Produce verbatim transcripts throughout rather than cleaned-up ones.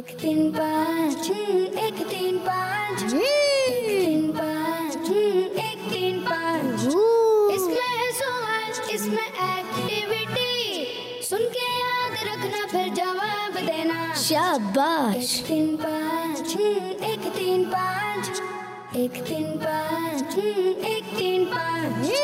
एक तीन पाँच एक तीन पाँच एक तीन पाँच एक तीन पाँच इसमें है सवाल इसमें एक्टिविटी सुन के याद रखना फिर जवाब देना शाबाश। एक तीन पाँच एक तीन पाँच एक तीन पाँच एक तीन पाँच।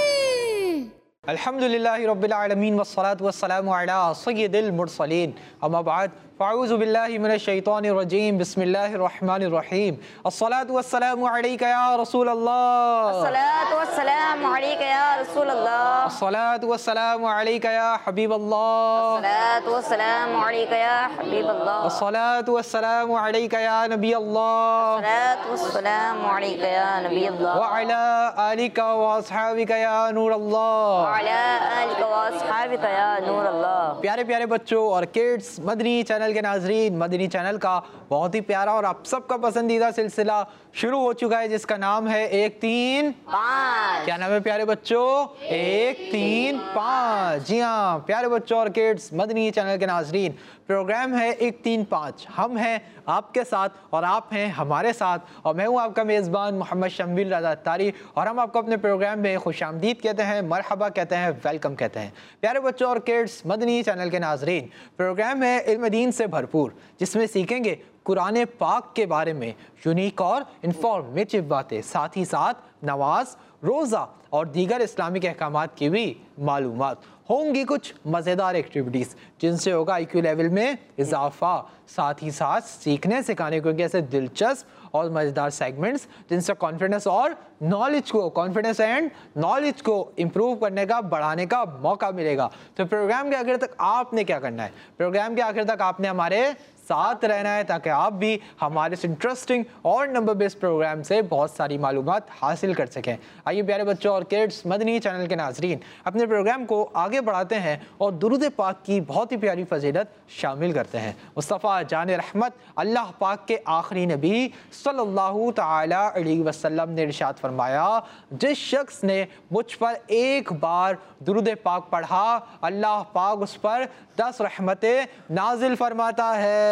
अल्हम्दुलिल्लाहि रब्बिल आलमीन वस्सलातु वस्सलामु अला सय्यिदिल मुरसलीन अम्मा बाद फ़अऊज़ु बिल्लाहि मिनश शैतानिर रजीम बिस्मिल्लाहिर रहमानिर रहीम अस्सलातु वस्सलामु अलैका या रसूल अल्लाह अस्सलातु वस्सलामु अलैका या रसूल अल्लाह अस्सलातु वस्सलामु अलैका या हबीब अल्लाह अस्सलातु वस्सलामु अलैका या हबीब अल्लाह अस्सलातु वस्सलामु अलैका या नबी अल्लाह अस्सलातु वस्सलामु अलैका या नबी अल्लाह व अला आलिका व अस्हाबिका या नूर अल्लाह व अला आलिका व अस्हाबिका या नूर अल्लाह। प्यारे प्यारे बच्चों और किड्स, मदनी चैनल के नाजरीन, मदनी चैनल का बहुत ही प्यारा और आप सबका पसंदीदा सिलसिला शुरू हो चुका है जिसका नाम है एक तीन पाँच। क्या नाम है प्यारे बच्चों? एक तीन पाँच। जी हाँ प्यारे बच्चों और किड्स, मदनी चैनल के नाजरीन, प्रोग्राम है एक तीन पाँच। हम हैं आपके साथ और आप हैं हमारे साथ और मैं हूँ आपका मेज़बान मोहम्मद शम्बिल रज़ा अत्तारी और हम आपको अपने प्रोग्राम में खुशामदीद कहते हैं, मरहबा कहते हैं, वेलकम कहते हैं। प्यारे बच्चों और किड्स, मदनी चैनल के नाजरीन, प्रोग्राम है इल्म दीन से भरपूर जिसमें सीखेंगे कुरान पाक के बारे में यूनिक और इंफॉर्मेटिव बातें, साथ ही साथ नमाज, रोज़ा और दीगर इस्लामिक अहकामात की भी मालूमात। होंगी कुछ मज़ेदार एक्टिविटीज़ जिनसे होगा आई क्यू लेवल में इजाफा, साथ ही साथ सीखने सिखाने को ऐसे दिलचस्प और मज़ेदार सेगमेंट्स जिनसे कॉन्फिडेंस और नॉलेज को कॉन्फिडेंस एंड नॉलेज को इम्प्रूव करने का, बढ़ाने का मौका मिलेगा। तो प्रोग्राम के आखिर तक आपने क्या करना है? प्रोग्राम के आखिर तक आपने हमारे साथ रहना है ताकि आप भी हमारे इस इंटरेस्टिंग और नंबर बेस्ड प्रोग्राम से बहुत सारी मालूमात हासिल कर सकें। आइए प्यारे बच्चों और किड्स, मदनी चैनल के नाजरीन, अपने प्रोग्राम को आगे बढ़ाते हैं और दुरूद पाक की बहुत ही प्यारी फजीलत शामिल करते हैं। मुस्तफ़ा जान रहमत अल्लाह पाक के आखिरी नबी सल्लल्लाहु ताला अलैहि वसल्लम ने इरशाद फरमाया, जिस शख्स ने मुझ पर एक बार दुरूद पाक पढ़ा अल्लाह पाक उस पर दस रहमतें नाजिल फरमाता है।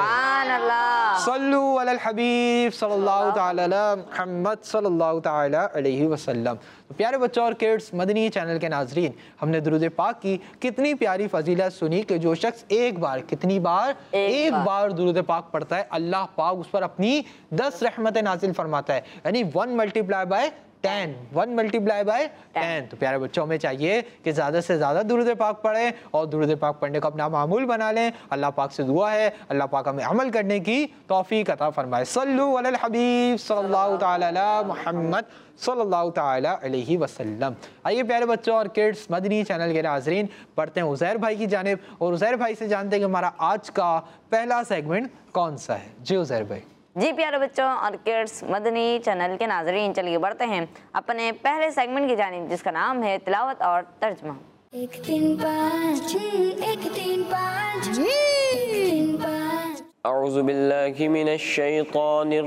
सल्लु अलल हबीब सल्लल्लाहु ताला अला मुहम्मद सल्लल्लाहु ताला अलैहि वसल्लम। तो प्यारे बच्चों और किड्स, मदनी चैनल के नाजरीन, हमने दुरूद पाक की कितनी प्यारी फजीलत सुनी कि जो शख्स एक बार, कितनी बार? एक, एक बार, बार दुरूद पाक पढ़ता है अल्लाह पाक उस पर अपनी दस रहमतें नाजिल फरमाता है, यानी one multiply by ten, one multiply by ten. तो प्यारे बच्चों में चाहिए कि ज़्यादा से ज़्यादा दुरूद पाक पढ़ें और दुरूद पाक पढ़ने को अपना मामूल बना लें। अल्लाह पाक से दुआ है अल्लाह पाक हमें अमल करने की तौफीक अता फरमाए। सल्लु अलल हबीब सल्लल्लाहु ताला अला मुहम्मद सल्लल्लाहु ताला अलैहि वसल्लम। आइए प्यारे बच्चों और किड्स, मदनी चैनल के नाज़रीन, पढ़ते हैं उज़ैर भाई की जानिब और उज़ैर भाई से जानते हैं कि हमारा आज का पहला सेगमेंट कौन सा है। जी उज़ैर भाई। जी प्यारे बच्चों और किड्स, मदनी चैनल के नाजरीन, चलिए बढ़ते हैं अपने पहले सेगमेंट की जानिब जिसका नाम है तिलावत और तर्जुमा। एक तीन पाँच एक तीन पाँच एक तीन पाँच। अऊज़ु बिल्लाहि मिनश शैतानिर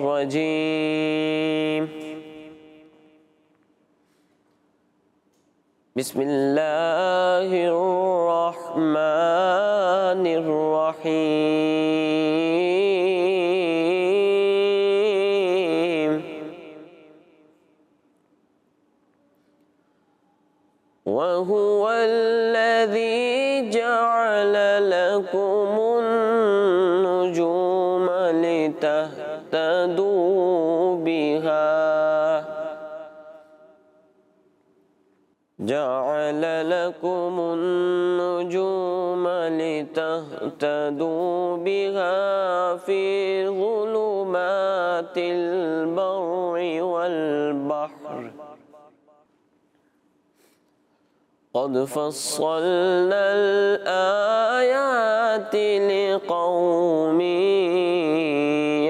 रजीम बिस्मिल्लाहिर रहमानिर रहीम वहुवल्लज़ी जअल लकुमुन-नुजूम लितहतदू बिहा जअल लकुमुन-नुजूम लितहतदू बिहा फी ज़ुलुमातिल बर्रि वल बहर क़द फ़स्सलनल आयाति लिक़ौमिन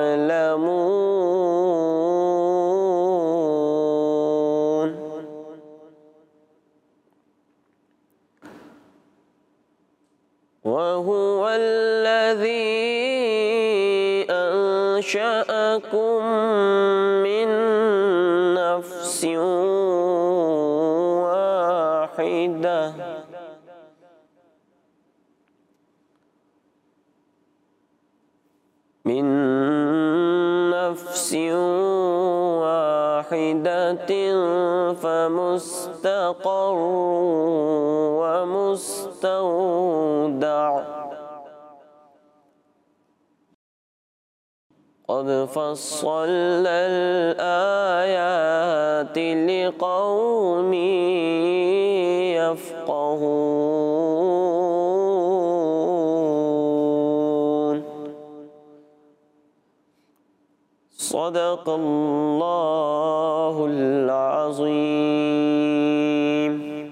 यअलमून वहुवल्लज़ी अंशअकुम मिन नफ्सिन वाहिदा मिन नफ्सिन वाहिदतिन फमुस्तक़र व मुस्तौदा क़द फ़स्सलनल आयाति लिक़ौमिन यफ़क़हून सदक़ल्लाहुल अज़ीम।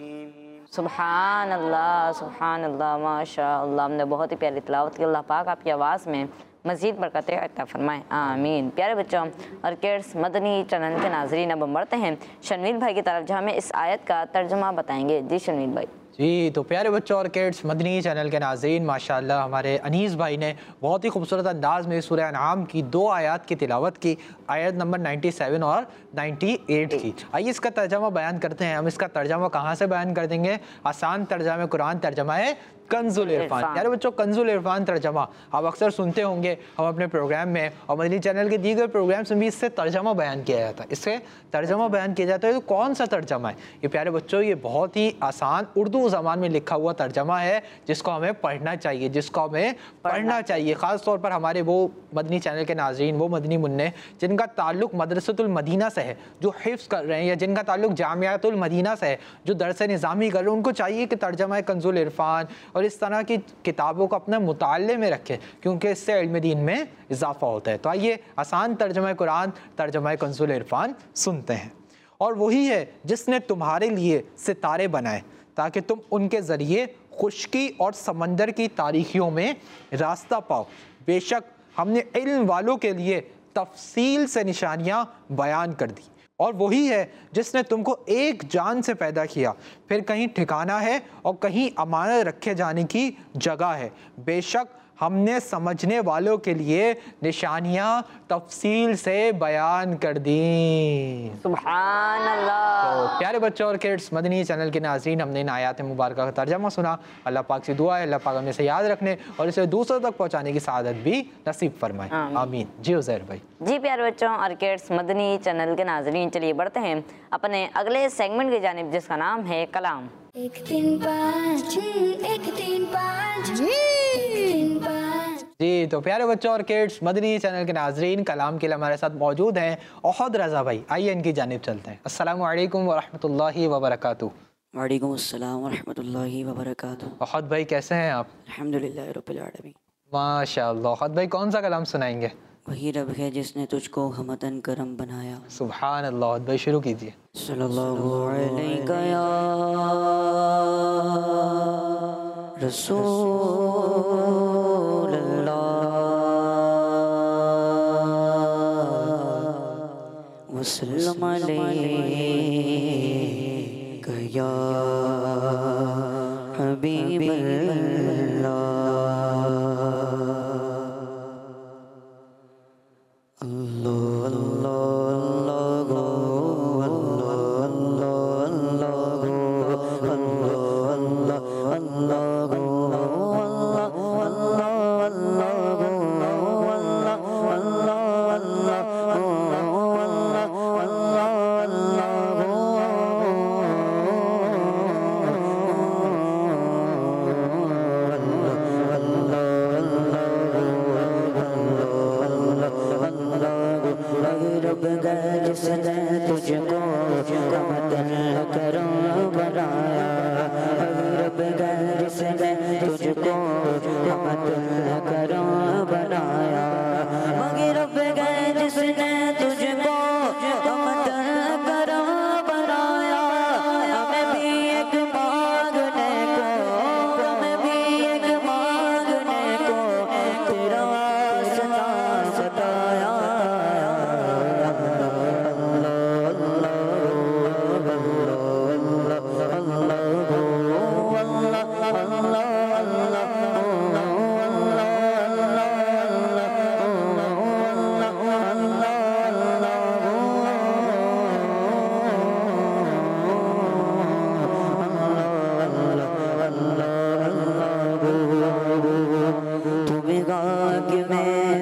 सुभान अल्लाह, सुभान अल्लाह, माशा अल्लाह। हमने बहुत ही प्यारी तिलावत की। अल्लाह पाक आपकी आवाज़ में मज़ीद बरकतें अता फरमाएँ, आमीन। प्यारे बच्चों और किड्स मदनी चैनल के नाज़रीन, अब हम बढ़ते हैं शनवीर भाई की तरफ, जहाँ हमें इस आयत का तर्जुमा बताएंगे। जी शनवीर भाई। जी, तो प्यारे बच्चों और किड्स मदनी चैनल के नाज़रीन, माशाअल्लाह हमारे अनीस भाई ने बहुत ही खूबसूरत अंदाज में सूरह अनआम की दो आयत की तिलावत की, आयत नंबर सत्तानवे और अट्ठानवे की। आइए इसका तर्जमा बयान करते हैं। हम इसका तर्जमा कहाँ से बयान कर देंगे? आसान तर्जमा कुरान, तर्जमा है कंजुल इरफान। प्यारे बच्चों, कंजुल इरफान तर्जमा आप अक्सर सुनते होंगे, हम अपने प्रोग्राम में और मदनी चैनल के दीगर प्रोग्राम्स में भी इससे तर्जमा बयान किया जाता है। इससे तर्जमा बयान किया जाता है। तो कौन सा तर्जमा है ये? प्यारे बच्चों, ये बहुत ही आसान उर्दू ज़बान में लिखा हुआ तर्जमा है, जिसको हमें पढ़ना चाहिए, जिसको हमें पढ़ना चाहिए। ख़ास तौर पर हमारे वो मदनी चैनल के नाज़रीन, वो मदनी मुन्ने जिनका ताल्लुक़ मदरसतुल मदीना से है, जो हिफ्ज़ कर रहे हैं, या जिनका ताल्लुक़ जामियातुल मदीना से है, जो दरस निज़ामी कर रहे हैं, उनको चाहिए कि तर्जमा कंजुल इरफान और इस तरह की किताबों को अपने मुताले में रखें, क्योंकि इससे इल्म दीन में इजाफा होता है। तो आइए आसान तर्जमा कुरान, तर्जमा कंजुल इरफान सुनते हैं। और वही है जिसने तुम्हारे लिए सितारे बनाए ताकि तुम उनके ज़रिए खुश्की और समंदर की तारीखियों में रास्ता पाओ। बेशक हमने इल्म वालों के लिए तफसील से निशानियाँ बयान कर दी। और वही है जिसने तुमको एक जान से पैदा किया, फिर कहीं ठिकाना है और कहीं अमानत रखे जाने की जगह है। बेशक हमने समझने वालों के लिए निशानियाँ तफसील से बयान कर दी। सुभान अल्लाह। तो प्यारे बच्चों और किड्स मदनी चैनल के नाज़रीन, हमने इन आयात मुबारक का तर्जमा सुना। अल्लाह पाक से दुआ है अल्लाह पाक हमें से याद रखने और इसे दूसरों तक पहुँचाने की सआदत भी नसीब फरमाए, आमीन। जी उज़ैर भाई। जी प्यारे बच्चों और किड्स मदनी चैनल के नाज़रीन, चलिए बढ़ते हैं अपने अगले सेगमेंट की जानिब, जिसका नाम है कलाम। एक तीन पाँच, एक तीन पाँच, एक तीन पाँच। जी, तो प्यारे बच्चों और किड्स मदनी चैनल के नाज़रीन, कलाम के लिए हमारे साथ मौजूद हैं ओहद रज़ा भाई। आइए इनकी जानिब चलते हैं। अस्सलामु अलैकुम वरहमतुल्लाहि वबरकातुहू। वालेकुम अस्सलाम वरहमतुल्लाहि वबरकातुहू। ओहद भाई कैसे हैं आप? अल्हम्दुलिल्लाह रब्बिल आलमीन। माशाअल्लाह। ओहद भाई कौन सा कलाम सुनाएंगे? वही रब है जिसने तुझको हमतन करम बनाया। सुभान अल्लाह। ओहद भाई शुरू कीजिए। सल्लल्लाहु अलैका या रसूल अल्लाह वसल्लम अलैका या हबीब अल्लाह।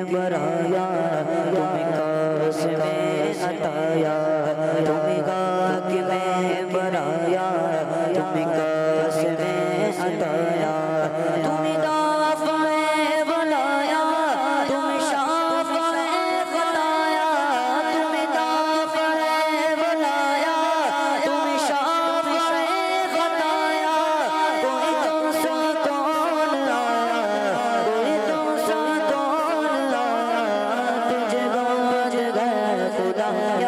बराया तुम्हें काश में अताया तुम्हें खाक में बराया तुम्हें काश में अताया तुम्हें दाफ में बुलाया तुम्हें शाफ में खताया तुम्हें दाफ में बुलाया तुम्हें शाफ में खताया कोई तुमसा कौन आया कोई तुमसा कौन आया तुझे गाज गए खुदाया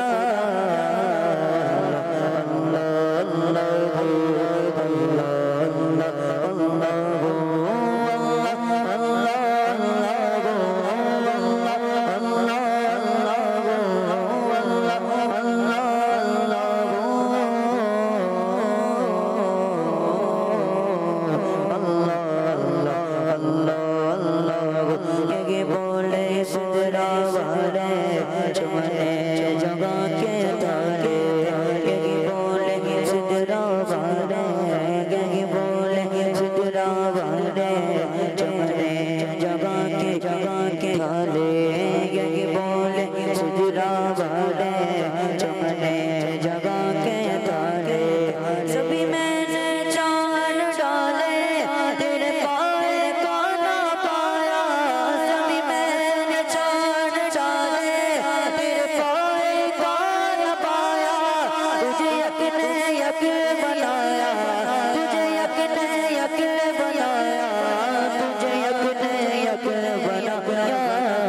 ये बोले सिदरा वाले चमने जगह के तारे ये बोले सिदरा वाले ये बोले सिदरा वाले चमने जगह के जगह के तारे ये बोले सिदरा वाले चमने जगह के तारे सभी मैंने चांद डाले तेरे पाए का ना पाया सभी मैंने चांद डाले तेरे पाए का ना पाया तुझे यकीन यकीन बनाया तुझे यकीन यकीन बनाया तुझे यकीन यकीन बनाया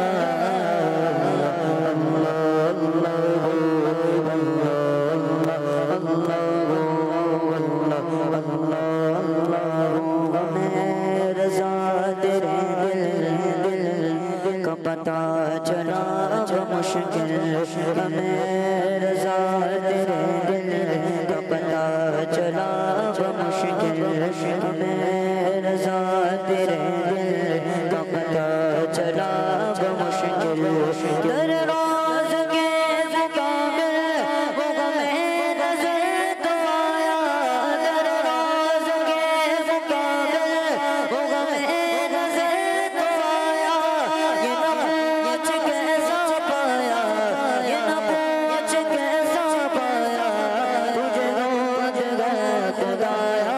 हमें रज़ा तेरे दिल दिल का पता चला जो मुश्किल हमें रज़ा तेरे दिल का पता चला जो मुश्किल हमें रज़ा तेरे दिल का पता चला जो मुश्किल दर रोज़ के मुकाबिल वो गमे नज़र तो आया दर रोज़ के मुकाबिल वो गमे नज़र तो आया ये न पूछ कैसा पाया ये न पूछ कैसा पाया तुझे रोज गए खुदाया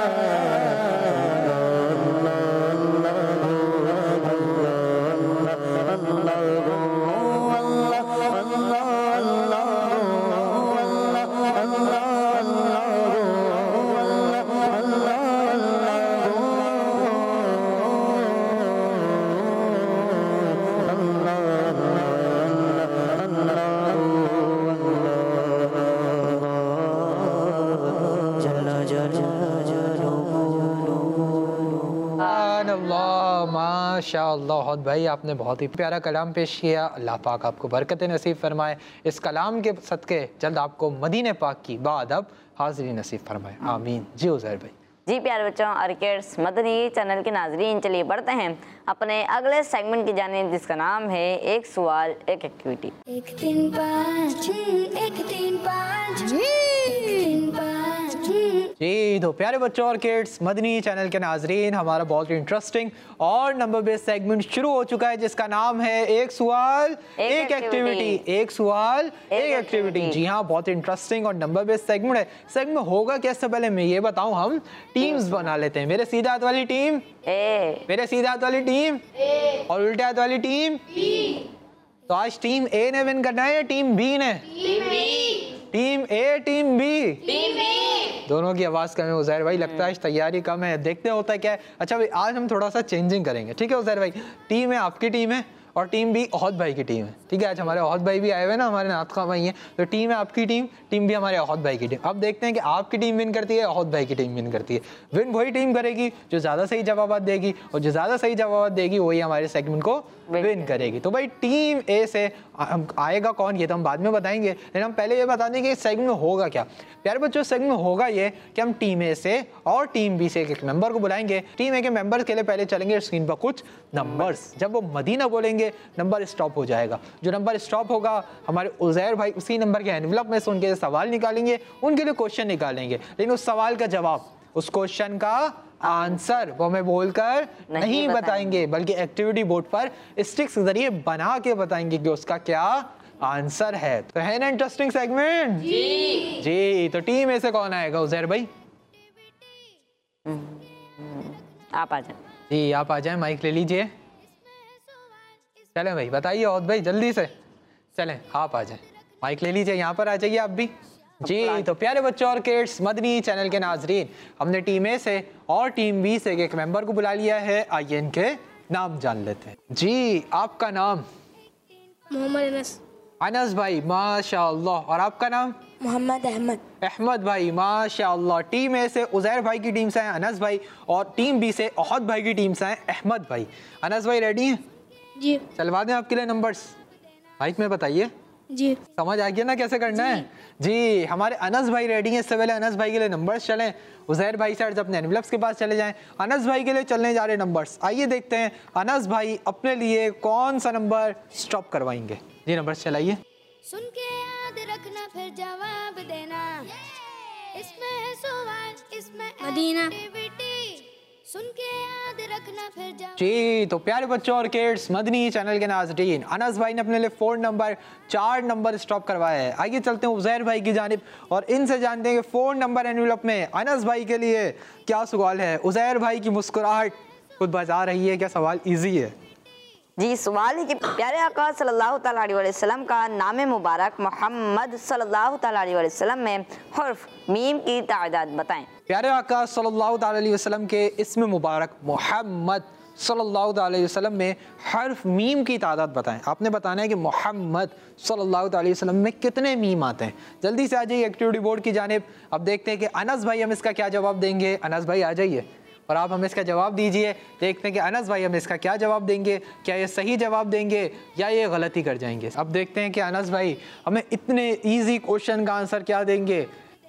माशाअल्लाह भाई आपने बहुत ही प्यारा कलाम पेश किया। अल्लाह पाक आपको बरकत नसीब फरमाए। इस कलाम के सदक़े जल्द आपको मदीने पाक की बाअदब हाज़िरी नसीब फरमाए, आमीन। जी उज़ैर भाई। जी प्यारे बच्चों और किड्स, मदनी चैनल के नाजरीन, चलिए बढ़ते हैं अपने अगले सेगमेंट की जानिब जिसका नाम है एक सवाल एक एक्टिविटी। एक तीन पाँच एक तीन पाँच एक तीन पाँच जी तो प्यारे बच्चों और किड्स, मदनी चैनल के नाजरीन, हमारा बहुत इंटरेस्टिंग और नंबर बेस्ड सेगमेंट शुरू हो चुका है जिसका नाम है एक सवाल एक एक्टिविटी। एक सवाल एक एक्टिविटी। जी हाँ, बहुत इंटरेस्टिंग और नंबर बेस्ड सेगमेंट है। सेगमेंट होगा क्या, इससे पहले मैं ये बताऊं, हम टीम्स बना लेते हैं। मेरे सीधे हाथ वाली टीम ए, मेरे सीधे हाथ वाली टीम ए, और उल्टे हाथ वाली टीम बी। तो आज टीम ए ने विन करना है या टीम बी ने? Team B. Team A team B? Team B. दोनों की आवाज कम है उज़ैर भाई, लगता है तैयारी कम है, देखते हैं होता है क्या है। अच्छा भाई, आज हम थोड़ा सा चेंजिंग करेंगे, ठीक है उज़ैर भाई? टीम है आपकी टीम है और टीम बी अहद भाई की टीम है, ठीक है? आज हमारे अहद भाई भी आए हुए ना, हमारे नातखा भाई हैं, तो टीम है आपकी टीम, टीम भी हमारे अहद भाई की टीम। अब देखते हैं कि आपकी टीम विन करती है, अहद भाई की टीम विन करती है। विन वही टीम करेगी जो ज़्यादा सही जवाब देगी, और जो ज़्यादा सही जवाब देगी वही हमारे सेगमेंट को विन करेगी। तो भाई टीम ए से आएगा कौन, ये तो हम बाद में बताएंगे, लेकिन हम पहले ये बता दें कि इस सेगमेंट में होगा क्या। प्यारे बच्चों, सेगमेंट में होगा ये कि हम टीम ए से और टीम बी से एक मेंबर को बुलाएंगे। टीम ए के मेंबर्स के लिए पहले चलेंगे स्क्रीन पर कुछ नंबर्स, जब वो मदीना बोलेंगे नंबर स्टॉप हो जाएगा। जो नंबर स्टॉप होगा हमारे उज़ैर भाई उसी नंबर के एनवलप में से उनके सवाल निकालेंगे, उनके लिए क्वेश्चन निकालेंगे, लेकिन उस सवाल का जवाब, उस क्वेश्चन का आंसर वो हमें बोलकर नहीं, नहीं बताएंगे, बल्कि एक्टिविटी बोर्ड पर स्टिक्स के जरिए बना के बताएंगे कि उसका क्या आंसर है। तो है ना इंटरेस्टिंग सेगमेंट? जी जी। तो टीम में से कौन आएगा? उजैर भाई आप आ जाए। जी आप आ जाए, माइक ले लीजिए। चलें भाई बताइए और भाई जल्दी से चलें, आप आ जाए, माइक ले लीजिए, यहाँ पर आ जाइए आप भी। जी तो प्यारे बच्चों और किड्स, मदनी चैनल के नाजरीन, हमने टीम ए से और टीम बी से एक मेंबर को बुला लिया है। आइए इनके नाम जान लेते हैं। जी आपका नाम? मोहम्मद अनस। अनस भाई माशाअल्लाह। और आपका नाम? मोहम्मद अहमद। अहमद भाई माशाअल्लाह। टीम ए से उजैर भाई की टीम से हैं अनस भाई, और टीम बी से ओहद भाई की टीम से हैं अहमद भाई। अनस भाई रेडी हैं? जी। चलवा दें आपके लिए नंबर्स, माइक में बताइए। जी समझ आ गया ना कैसे करना है? जी हमारे अनस भाई रेडी हैं। इससे पहले अनस भाई के लिए नंबर्स चलें, उजैर भाई से अपने एनवलप्स के पास चले जाएं। अनस भाई के लिए चलने जा रहे नंबर्स, आइए देखते हैं अनस भाई अपने लिए कौन सा नंबर स्टॉप करवाएंगे। जी नंबर्स चलाइए। सुन के याद रखना फिर जवाब देना, इसमें है सवाल, इसमें मदीना एक्टिविटी। सुन के याद रखना फिर जवाब। जी तो प्यारे बच्चों और किड्स, मदनी चैनल के नाज़रीन, अनस भाई ने अपने लिए फोर नंबर चार नंबर स्टॉप करवाया है। आइए चलते हैं उजैर भाई की जानिब और इनसे जानते हैं कि फोर नंबर एनवलप में अनस भाई के लिए क्या सवाल है। उजैर भाई की मुस्कुराहट खुद बता रही है क्या सवाल इजी है? जी सवाल है कि प्यारे आका सल्लल्लाहु तआला अलैहि वसल्लम का नाम मुबारक मोहम्मद सल्लल्लाहु तआला अलैहि वसल्लम में हर्फ मीम की तादाद बताएं। प्यारे आका सल्लल्लाहु तआला अलैहि वसल्लम के इसमें मुबारक मोहम्मद सल्लल्लाहु तआला अलैहि वसल्लम में हर्फ मीम की तादाद बताएं। आपने बताना है कि मोहम्मद सल्लल्लाहु तआला अलैहि वसल्लम में कितने मीम आते हैं। जल्दी से आ जाइए एक्टिविटी बोर्ड की जानिब। अब देखते हैं कि अनस भाई हम इसका क्या जवाब देंगे। अनस भाई आ जाइए और आप हमें इसका जवाब दीजिए। देखते हैं कि अनस भाई हमें इसका क्या जवाब देंगे, क्या ये सही जवाब देंगे या ये गलती कर जाएंगे। अब देखते हैं कि अनस भाई हमें इतने इजी क्वेश्चन का आंसर क्या देंगे।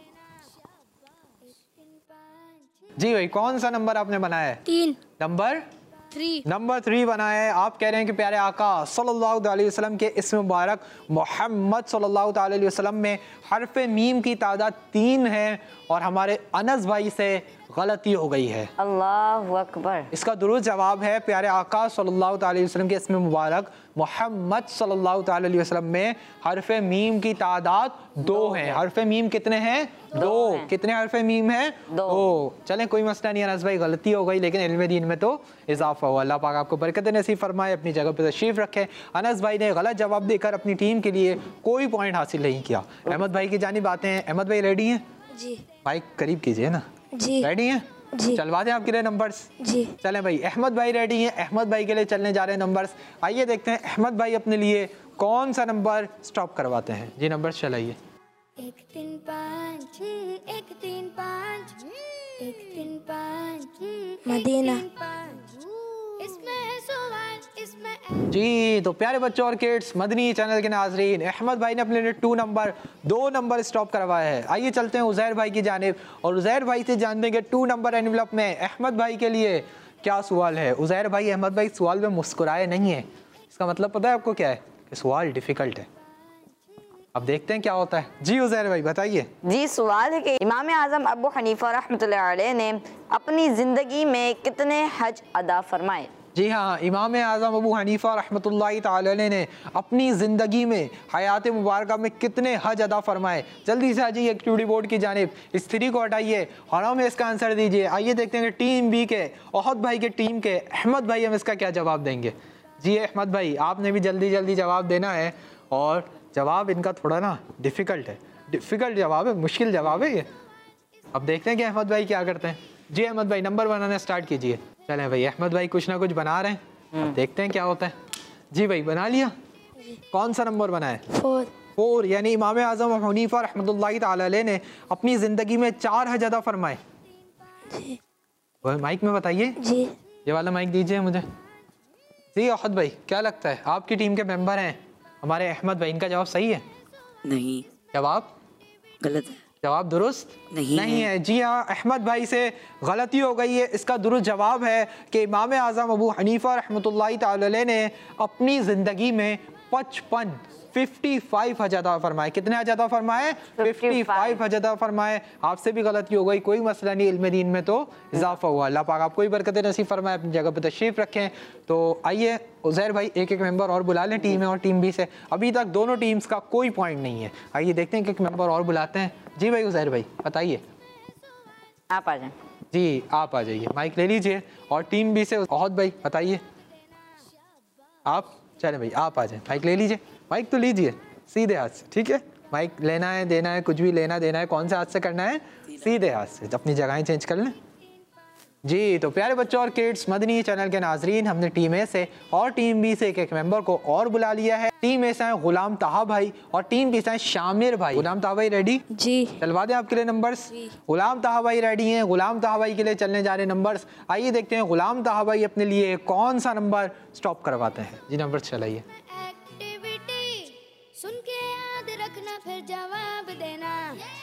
जी भाई कौन सा नंबर आपने बनाया है? तीन। Number three. नंबर थ्री बनाया है। आप कह रहे हैं कि प्यारे आका सल्लल्लाहु अलैहि वसल्लम के इसमें मुबारक मोहम्मद सल्लल्लाहु अलैहि वसल्लम में हरफ मीम की तादाद तीन है और हमारे अनस भाई से गलती हो गई है। अल्लाहु अकबर। इसका दुरुस्त जवाब है प्यारे आका सल्लल्लाहु अलैहि वसल्लम के इसमें मुबारक मोहम्मद सल्लल्लाहु अलैहि वसल्लम में हरफ मीम की तादाद दो है। हरफ मीम कितने हैं? दो, दो। कितने हरफ मीम हैं? दो, दो। चलें कोई मसला नहीं अनस भाई, गलती हो गई लेकिन इल्म दीन में तो इजाफा हुआ। अल्लाह पाक आपको बरकत नसीब फरमाए, अपनी जगह पर तशरीफ रखें। अनस भाई ने गलत जवाब देकर अपनी टीम के लिए कोई पॉइंट हासिल नहीं किया। अहमद भाई की जानिब आते हैं। अहमद भाई रेडी हैं? जी। माइक करीब कीजिए ना। जी रेडी हैं? जी। चलवा दें आपके लिए नंबर्स। जी चलें भाई, अहमद भाई रेडी हैं। अहमद भाई के लिए चलने जा रहे हैं नंबर्स। आइए देखते हैं अहमद भाई अपने लिए कौन सा नंबर स्टॉप करवाते हैं। जी नंबर्स चलाइए। एक तीन पाँच, एक तीन पाँच, एक तीन पाँच, मदीना। इसमें है सवाल, इसमें। जी तो प्यारे बच्चों और किड्स, मदनी चैनल के नाजरीन, अहमद भाई ने अपने लिए टू नंबर दो नंबर स्टॉप करवाया है। आइए चलते हैं उजैर भाई की जानिब और उजैर भाई से जानते हैं कि टू नंबर एनवलप में अहमद भाई के लिए क्या सवाल है। उजैर भाई अहमद भाई सवाल में मुस्कुराए नहीं है, इसका मतलब पता है आपको क्या है? कि सवाल डिफिकल्ट है। अब देखते हैं क्या होता है। जी उजैर भाई बताइए। जी सवाल है कि इमाम आजम अबू हनीफा रहमतुल्लाह अलैह ने अपनी ज़िंदगी में कितने हज अदा फरमाए। जी हाँ, इमाम आज़म अबू हनीफ़ा रहमतुल्लाहि तआला अलैह ने अपनी ज़िंदगी में हयात मुबारक में कितने हज अदा फरमाए। जल्दी से आ जाइए एक्टिविटी बोर्ड की जानिब, इस थ्री को हटाइए और हमें इसका आंसर दीजिए। आइए देखते हैं कि टीम बी के ओहद भाई के टीम के अहमद भाई हम इसका क्या जवाब देंगे। जी अहमद भाई आपने भी जल्दी जल्दी जवाब देना है और जवाब इनका थोड़ा ना डिफ़िकल्ट है, डिफ़िकल्ट जवाब है, मुश्किल जवाब है ये। अब देखते हैं कि अहमद भाई क्या करते हैं। जी अहमद भाई नंबर बनाना स्टार्ट कीजिए। चलें भाई, अहमद भाई कुछ ना कुछ बना रहे हैं, अब देखते हैं क्या होता है। जी भाई बना लिया? कौन सा नंबर बनाए? फोर। फोर यानी इमाम आज़म अबू हनीफ़ा रहमतुल्लाहि तआला अलैह ने अपनी ज़िंदगी में चार हज अदा फरमाए। जी माइक में बताइए। जी ये वाला माइक दीजिए मुझे। जी ओहद भाई क्या लगता है, आपकी टीम के मेंबर हैं हमारे अहमद भाई, इनका जवाब सही है? नहीं, जवाब गलत है। जवाब दुरुस्त नहीं, नहीं है। जी हाँ, अहमद भाई से गलती हो गई है। इसका दुरुस्त जवाब है कि इमाम आज़म अबू हनीफ़ा रहमतुल्लाहि तआला अलैह ने अपनी ज़िंदगी में पचपन फिफ्टी फाइव हज अता फरमाए। कितने हज अता फरमाए? फिफ्टी फाइव हज अता फरमाए। आपसे भी गलती हो गई, कोई मसला नहीं, इल्म दीन में तो इजाफा हुआ। अल्लाह पाक आपको भी बरकत नसीब फरमाए, अपनी जगह पर तशरीफ रखें। तो आइए उज़ैर भाई एक एक मेंबर और बुला लें टीम ए और टीम बी से। अभी तक दोनों टीम्स का कोई पॉइंट नहीं है। आइए देखते हैं कि एक मेंबर और बुलाते हैं। जी भाई उज़ैर भाई बताइए। आप आ जाएं। जी आप आ जाइए, माइक ले लीजिए। और टीम बी से ओहद भाई बताइए। आप चले भाई आप आ जाए, माइक ले लीजिए। माइक तो लीजिए सीधे हाथ से, ठीक है? माइक लेना है देना है कुछ भी लेना देना है कौन से हाथ से करना है? सीधे हाथ से। अपनी जगहें चेंज कर लें। जी तो प्यारे बच्चों और किड्स, मदनी चैनल के नाजरीन, हमने टीम ए से और टीम बी से एक एक मेंबर को और बुला लिया है। टीम ए से हैं गुलाम ताहा भाई और टीम बी से हैं शामिर भाई। गुलाम ताहा भाई रेडी? जी। चलवा दें आपके लिए नंबर्स। गुलाम ताहा भाई रेडी हैं। गुलाम ताहा भाई के लिए चलने जा रहे नंबर्स। आइए देखते हैं गुलाम ताहा भाई अपने लिए कौन सा नंबर स्टॉप करवाते हैं। जी नंबर चलाइए। एक्टिविटी सुन के याद रखना फिर जवाब देना।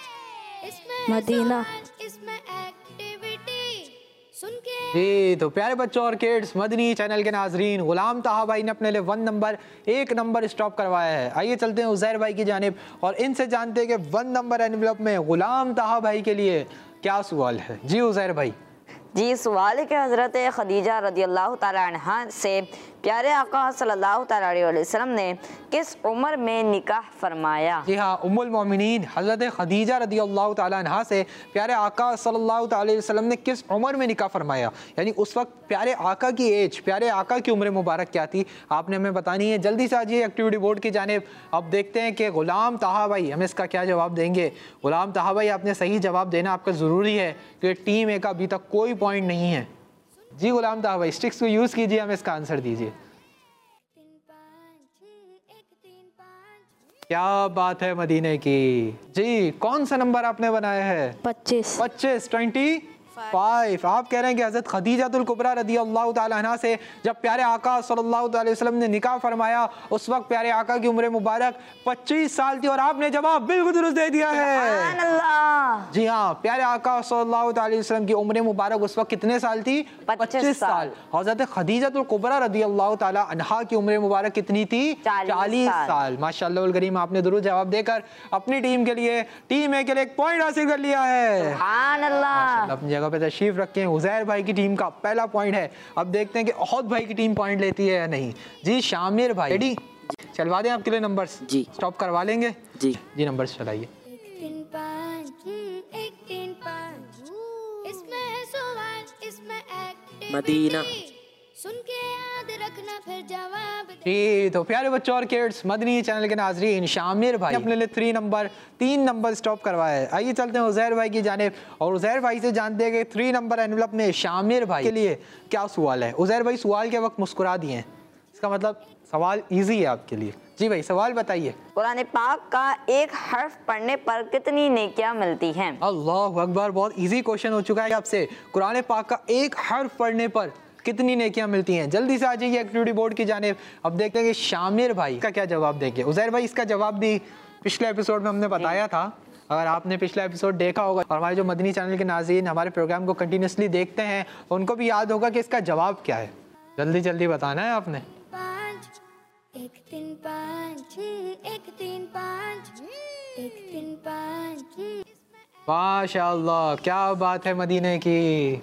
इसमें मदीना। सवाल, इसमें एक्टिविटी सुन के। जी तो प्यारे बच्चों और किड्स, मदनी चैनल के नाजरीन, गुलाम ताहा भाई ने अपने लिए वन नंबर एक नंबर स्टॉप करवाया है। आइए चलते हैं उज़ैर भाई की जानिब और इनसे जानते हैं कि वन नंबर एनवलप में गुलाम ताहा भाई के लिए क्या सवाल है। जी उज़ैर भाई। जी सवाल है कि हज़रत खदीजा रदियल्लाहु ताला अन्हा से प्यारे आका सल्लल्लाहु ताला अलैहि वसल्लम ने किस उम्र में निकाह फरमाया? जी हाँ, उम्मुल मोमिनीन हज़रत खदीजा रदियल्लाहु ताला अन्हा से प्यारे आका सल्लल्लाहु ताला अलैहि वसल्लम ने किस उम्र में निकाह फरमाया, यानी उस वक्त प्यारे आका की एज, प्यारे आका की उम्र मुबारक क्या थी, आपने हमें बतानी है। जल्दी से आजिए एक्टिविटी बोर्ड की जानिब। अब देखते हैं कि गुलाम ताहा भाई हमें इसका क्या जवाब देंगे। गुलाम ताहा भाई आपने सही जवाब देना आपका ज़रूरी है क्योंकि टीम ए का अभी तक कोई पॉइंट नहीं है। जी गुलाम ताहा भाई स्टिक्स को यूज़ कीजिए, हमें इसका आंसर दीजिए। तीन पाँच एक तीन पाँच। क्या बात है मदीने की। जी कौन सा नंबर आपने बनाया है? पच्चीस। पच्चीस ट्वेंटी फाइव। आप कह रहे हैं कि हज़रत खदीजातुल कुबरा रदियल्लाहु ताला अन्हा से जब प्यारे आका सल्लल्लाहु अलैहि वसल्लम ने निकाह फरमाया उस वक्त प्यारे आका की उम्र मुबारक पच्चीस साल थी और आपने जवाब बिल्कुल दुरुस्त दे दिया है। अल्लाह। जी हाँ, प्यारे आका सल्लल्लाहु अलैहि वसल्लम की उम्र मुबारक उस वक्त कितने साल थी? पच्चीस साल। हज़रत खदीजातुल कुबरा रदियल्लाहु ताला अन्हा की उम्र मुबारक कितनी थी? चालीस साल। माशाअल्लाह उल करीम, आपने दुरुस्त जवाब देकर अपनी टीम के लिए, टीम ए के लिए एक पॉइंट हासिल कर लिया है। सुभान अल्लाह। अपनी जगह पे तशरीफ रखें। उज़ैर भाई की टीम का पहला पॉइंट है। अब देखते हैं कि ओहद भाई की टीम पॉइंट लेती है या नहीं। जी शामिर भाई रेडी? चलवा दें आपके लिए नंबर्स। जी। स्टॉप करवा लेंगे? जी। जी नंबर्स चलाइए। एक तीन पाँच एक तीन पाँच। इसमें है सवाल, इसमें एक्टिविटी मदीना। सुन के याद रखना फिर जवाब दे। जी तो प्यारे बच्चों और किड्स, मदनी चैनल के नाजरीन, शामिर भाई अपने लिए थ्री नंबर तीन नंबर स्टॉप करवाया है। आइए चलते हैं उज़ैर भाई की जानिब और उज़ैर भाई से जानते हैं कि थ्री नंबर एनवलप में शामिर भाई के लिए क्या सवाल है। उज़ैर भाई सवाल के वक्त मुस्कुरा दिए हैं, इसका मतलब सवाल इजी है आपके लिए। जी भाई सवाल बताइए। कुरान पाक का एक हर्फ पढ़ने पर कितनी नेकियां मिलती हैं? अल्लाह अकबर, बहुत इजी क्वेश्चन हो चुका है आपसे। कुरान पाक का एक हर्फ पढ़ने पर कितनी नेकियां मिलती हैं? जल्दी से आ जाइए एक्टिविटी बोर्ड की जानिब। अब देखते हैं कि शामिर भाई का क्या जवाब देंगे। उज़ैर भाई इसका जवाब भी पिछले एपिसोड में हमने बताया था, अगर आपने पिछला एपिसोड देखा होगा और हमारे जो मदनी चैनल के नाज़रीन हमारे प्रोग्राम को कंटिन्यूसली देखते हैं उनको भी याद होगा कि इसका जवाब क्या है। जल्दी जल्दी बताना है आपने। पाँच एक तीन पाँच एक तीन पाँच एक तीन पाँच। माशाअल्लाह क्या बात है मदीने की।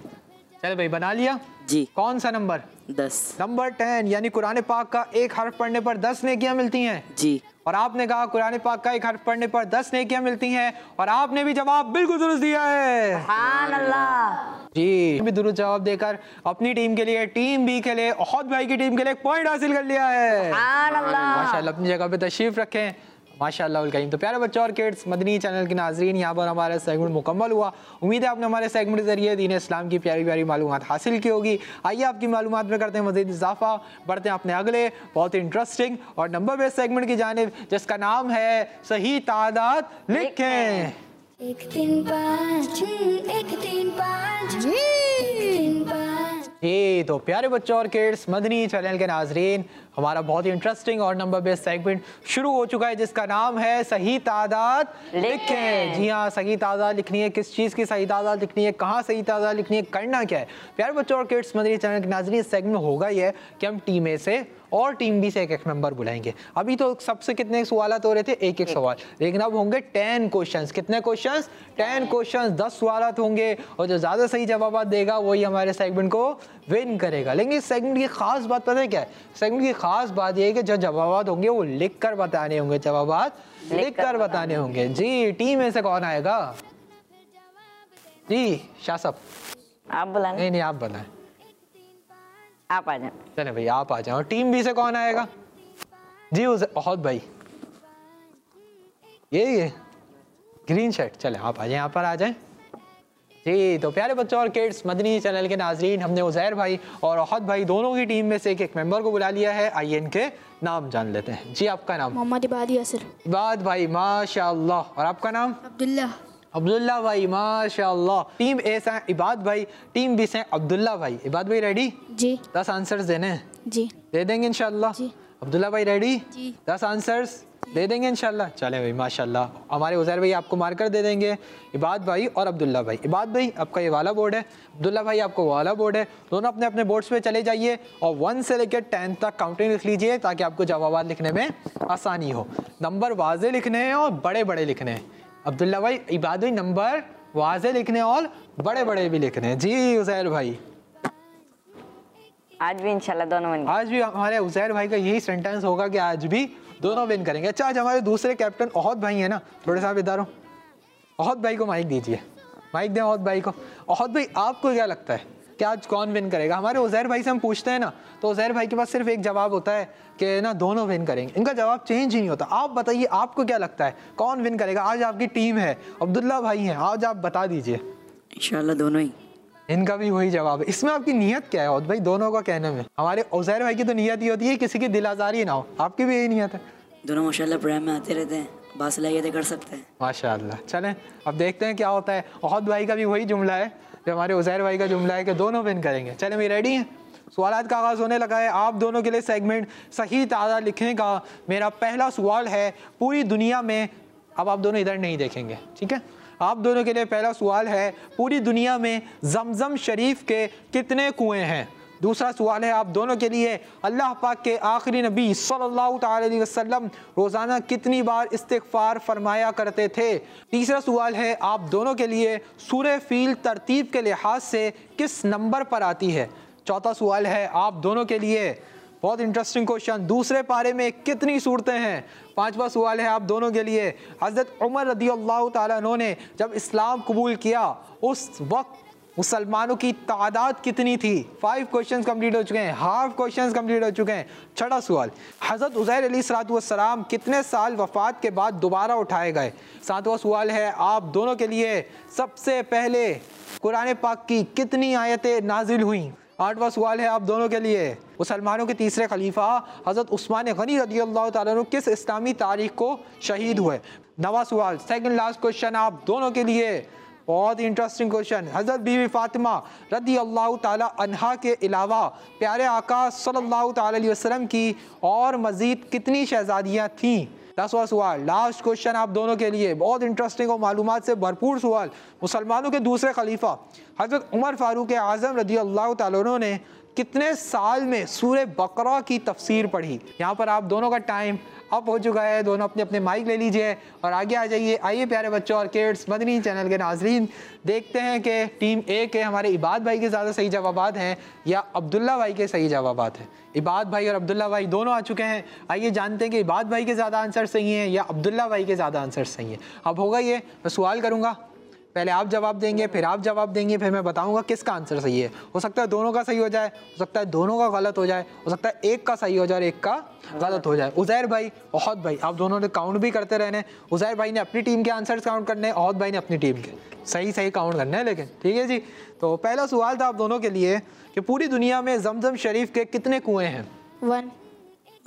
चल भाई बना लिया? जी। कौन सा नंबर? दस। नंबर टेन, यानी कुरान पाक का एक हर्फ पढ़ने पर दस नेकियां मिलती हैं। जी। और आपने कहा कुरान पाक का एक हर्फ पढ़ने पर दस नेकियां मिलती हैं और आपने भी जवाब बिल्कुल दुरुस्त दिया है। सुभान अल्लाह। जी भी दुरुस्त जवाब देकर अपनी टीम के लिए, टीम बी के लिए, ओहद भाई की टीम के लिए एक पॉइंट हासिल कर लिया है। सुभान अल्लाह। माशाल्लाह अपनी जगह पे तशरीफ रखें। माशाअल्लाह उल करीम। तो प्यारे बच्चों और किड्स, मदनी चैनल के नाजरीन, यहाँ पर हमारा सेगमेंट मुकम्मल हुआ। उम्मीद है आपने हमारे सेगमेंट के जरिए दीन इस्लाम की प्यारी प्यारी मालूमात हासिल की होगी। आइए आपकी मालूमात में करते हैं मज़ीद इजाफा, बढ़ते हैं अपने अगले बहुत इंटरेस्टिंग और नंबर बेस्ड सेगमेंट की जानिब जिसका नाम है सही तादाद लिखें। एक तीन पाँच एक तीन पाँच एक तीन पाँच। जी तो प्यारे बच्चों और किड्स, मदनी चैनल के नाजरीन, हमारा बहुत ही इंटरेस्टिंग और नंबर बेस्ड सेगमेंट शुरू हो चुका है जिसका नाम है सही तादाद लिखें। जी हाँ, सही तादाद लिखनी है, किस चीज़ की सही तादाद लिखनी है, कहाँ सही तादाद लिखनी है, करना क्या है। प्यारे बच्चों और किड्स मदनी चैनल के नाज़रीन, इस सेगमेंट में होगा ये कि हम टीम ए से और टीम बी से एक एक मेंबर बुलाएंगे। अभी तो सबसे कितने सवाल हो रहे थे, एक एक सवाल, लेकिन अब होंगे टेन क्वेश्चंस। कितने क्वेश्चंस? टेन क्वेश्चंस, दस सवाल होंगे और जो ज़्यादा सही जवाब देगा वही हमारे सेगमेंट को विन करेगा। लेकिन इस सेगमेंट की खास बात पता है क्या है? सेगमेंट की खास बात यह है कि जो जवाब होंगे वो लिख कर बताने होंगे, जवाब लिख कर बताने होंगे। जी, टीम में से कौन आएगा? जी शाह साहब आप बुलाएं। नहीं नहीं, आप बताएं। आप आ जाए। चले भाई आप आ जाओ। टीम बी से कौन आएगा? जी बहुत भाई, ये ये ग्रीन शर्ट, चले आप आ जाए, यहाँ पर आ जाएं। जी तो प्यारे बच्चों और किड्स मदनी चैनल के नाजरीन, हमने उज़ैर भाई और अहद भाई दोनों की टीम में से एक एक मेंबर को बुला लिया है। आइए इनके नाम जान लेते हैं। जी आपका नाम? मोहम्मद इबाद यासिर। इबाद भाई माशाअल्लाह। और आपका नाम? अब्दुल्ला। अब्दुल्ला भाई माशाअल्लाह। टीम ए से इबाद भाई, टीम बी से अब्दुल्ला भाई। इबाद भाई रेडी? जी। दस आंसर्स देने हैं? जी। दे देंगे इंशाल्लाह। जी। अब्दुल्ला भाई रेडी? जी। दस आंसर्स दे देंगे इंशाल्लाह। चले भाई माशाल्लाह। हमारे उज़ैर भाई आपको मार्कर दे देंगे, इबाद भाई और अब्दुल्ला भाई। इबाद भाई आपका ये वाला बोर्ड है, अब्दुल्ला भाई आपको वाला बोर्ड है। दोनों अपने अपने बोर्ड्स पे चले जाइए और वन से लेकर टेन तक काउंटिंग लिख लीजिए ताकि आपको जवाब लिखने में आसानी हो। नंबर वाज़े लिखने हैं और बड़े बड़े लिखने हैं। अब्दुल्ला भाई, इबाद भाई नंबर वाज़े लिखने और बड़े बड़े भी लिखने हैं। जी उज़ैर भाई, आज भी इंशाल्लाह दोनों विन। आज भी हमारे उज़ैर भाई का यही सेंटेंस होगा कि आज भी दोनों विन करेंगे। अच्छा, आज हमारे दूसरे कैप्टन अहद भाई है ना, थोड़े सा इधर हो। अहद भाई को माइक दीजिए, माइक दें अहद भाई को। अहद भाई आपको क्या लगता है कि आज कौन विन करेगा? हमारे उज़ैर भाई से हम पूछते हैं ना तो उज़ैर भाई के पास सिर्फ एक जवाब होता है कि ना दोनों विन करेंगे, इनका जवाब चेंज ही नहीं होता। आप बताइए आपको क्या लगता है कौन विन करेगा? आज आपकी टीम है, अब्दुल्ला भाई हैं, आज आप बता दीजिए। इंशाल्लाह दोनों ही। इनका भी वही जवाब है। इसमें आपकी नीयत क्या है अहद भाई दोनों का कहने में? हमारे उज़ैर भाई की तो नीयत ही होती है किसी की दिल आज़ारी ना हो, आपकी भी यही नीयत है। दोनों माशाल्लाह प्रोग्राम में आते रहते हैं, बासलाहियत कर सकते हैं माशाल्लाह। चलें अब देखते हैं क्या होता है। अहद भाई का भी वही जुमला है जो हमारे उज़ैर भाई का जुमला है कि दोनों विन करेंगे। चलें भाई रेडी हैं? सवालात का आगाज़ होने लगा है। आप दोनों के लिए सेगमेंट सही तादाद लिखने का मेरा पहला सवाल है, पूरी दुनिया में, अब आप दोनों इधर नहीं देखेंगे ठीक है, आप दोनों के लिए पहला सवाल है, पूरी दुनिया में ज़मज़म शरीफ के कितने कुएँ हैं? दूसरा सवाल है आप दोनों के लिए, अल्लाह पाक के आखिरी नबी सल्लल्लाहु अलैहि वसल्लम रोज़ाना कितनी बार इस्तिग़फ़ार फरमाया करते थे? तीसरा सवाल है आप दोनों के लिए, सूरह फ़ील तरतीब के लिहाज से किस नंबर पर आती है? चौथा सवाल है आप दोनों के लिए, बहुत इंटरेस्टिंग क्वेश्चन, दूसरे पारे में कितनी सूरतें हैं? पांचवा सवाल है आप दोनों के लिए, हज़रत उमर रज़ियल्लाहु ताला अन्हु ने जब इस्लाम कबूल किया उस वक्त मुसलमानों की तादाद कितनी थी? फाइव क्वेश्चंस कंप्लीट हो चुके हैं, हाफ क्वेश्चंस कंप्लीट हो चुके हैं। छठा सवाल, हज़रत उज़ैर अलैहिस्सलातु वस्सलाम कितने साल वफ़ात के बाद दोबारा उठाए गए? सातवां सवाल है आप दोनों के लिए, सबसे पहले कुरान पाक की कितनी आयतें नाजिल हुई? आठवां सवाल है आप दोनों के लिए, मुसलमानों के तीसरे खलीफा हज़रत उस्मान गनी रज़ियल्लाहु ताला अन्हु किस इस्लामी तारीख को शहीद हुए? नवा सवाल, सेकंड लास्ट क्वेश्चन आप दोनों के लिए, बहुत ही इंटरेस्टिंग क्वेश्चन, हज़रत बीवी फातिमा रज़ियल्लाहु ताला अन्हा के अलावा प्यारे आका सल्लल्लाहु ताला अलैहि वसल्लम की और मज़ीद कितनी शहज़ादियाँ थीं? दसवां सवाल, लास्ट क्वेश्चन आप दोनों के लिए, बहुत इंटरेस्टिंग और मालूमात से भरपूर सवाल, मुसलमानों के दूसरे खलीफा हज़रत उमर फ़ारूक आज़म रज़ियल्लाहु ताला अन्हु ने कितने साल में सूरह बकरा की तफसीर पढ़ी? यहाँ पर आप दोनों का टाइम अप हो चुका है, दोनों अपने अपने माइक ले लीजिए और आगे आ जाइए। आइए प्यारे बच्चों और किड्स मदनी चैनल के नाजरीन, देखते हैं कि टीम ए के हमारे इबाद भाई के ज़्यादा सही जवाबात हैं या अब्दुल्ला भाई के सही जवाबात हैं। इबाद भाई और अब्दुल्ला भाई दोनों आ चुके हैं। आइए जानते हैं कि इबाद भाई के ज़्यादा आंसर सही हैं या अब्दुल्ला भाई के ज़्यादा आंसर सही हैं। अब होगा ये, मैं सवाल करूँगा, पहले आप जवाब देंगे, फिर आप जवाब देंगे, फिर मैं बताऊंगा किसका आंसर सही है। हो सकता है दोनों का सही हो जाए, हो सकता है दोनों का गलत हो जाए, हो सकता है एक का सही हो जाए और एक का गलत हो जाए। उज़ैर भाई, अहद भाई, आप दोनों ने काउंट भी करते रहने। उज़ैर भाई ने अपनी टीम के आंसर्स काउंट करने, अहद भाई ने अपनी टीम के सही सही काउंट करने हैं। लेकिन ठीक है जी, तो पहला सवाल था आप दोनों के लिए कि पूरी दुनिया में जमजम शरीफ के कितने कुएँ हैं? वन वन